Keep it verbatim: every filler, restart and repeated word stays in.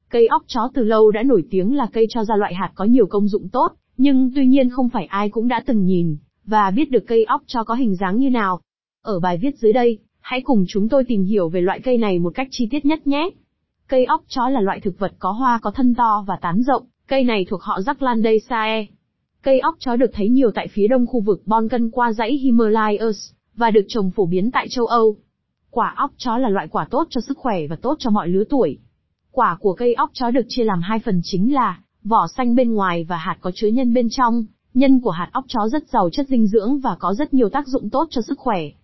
Cây óc chó từ lâu đã nổi tiếng là cây cho ra loại hạt có nhiều công dụng tốt, nhưng tuy nhiên không phải ai cũng đã từng nhìn và biết được cây óc chó có hình dáng như nào. Ở bài viết dưới đây, hãy cùng chúng tôi tìm hiểu về loại cây này một cách chi tiết nhất nhé. Cây óc chó là loại thực vật có hoa có thân to và tán rộng, cây này thuộc họ Zaclandaceae. Cây óc chó được thấy nhiều tại phía đông khu vực Balkan qua dãy Himalayas, và được trồng phổ biến tại châu Âu. Quả óc chó là loại quả tốt cho sức khỏe và tốt cho mọi lứa tuổi. Quả của cây óc chó được chia làm hai phần chính là vỏ xanh bên ngoài và hạt có chứa nhân bên trong. Nhân của hạt óc chó rất giàu chất dinh dưỡng và có rất nhiều tác dụng tốt cho sức khỏe.